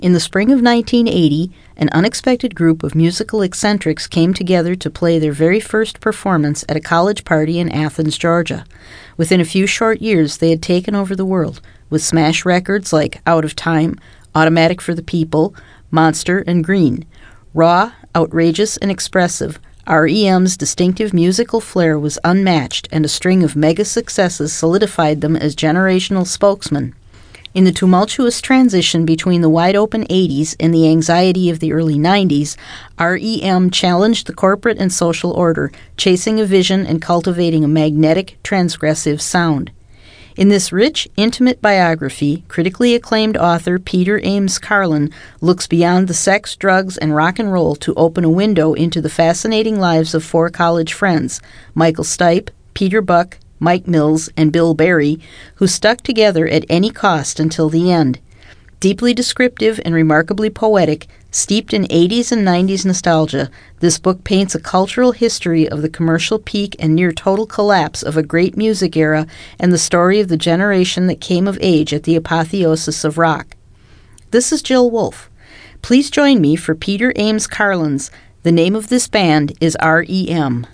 In the spring of 1980, an unexpected group of musical eccentrics came together to play their very first performance at a college party in Athens, Georgia. Within a few short years, they had taken over the world, with smash records like Out of Time, Automatic for the People, Monster, and Green. Raw, outrageous, and expressive, REM's distinctive musical flair was unmatched, and a string of mega successes solidified them as generational spokesmen. In the tumultuous transition between the wide-open 80s and the anxiety of the early 90s, REM challenged the corporate and social order, chasing a vision and cultivating a magnetic, transgressive sound. In this rich, intimate biography, critically acclaimed author Peter Ames Carlin looks beyond the sex, drugs, and rock and roll to open a window into the fascinating lives of four college friends, Michael Stipe, Peter Buck, Mike Mills, and Bill Berry, who stuck together at any cost until the end. Deeply descriptive and remarkably poetic, steeped in 80s and 90s nostalgia, this book paints a cultural history of the commercial peak and near total collapse of a great music era and the story of the generation that came of age at the apotheosis of rock. This is Jill Wolfe. Please join me for Peter Ames Carlin's The Name of This Band is REM.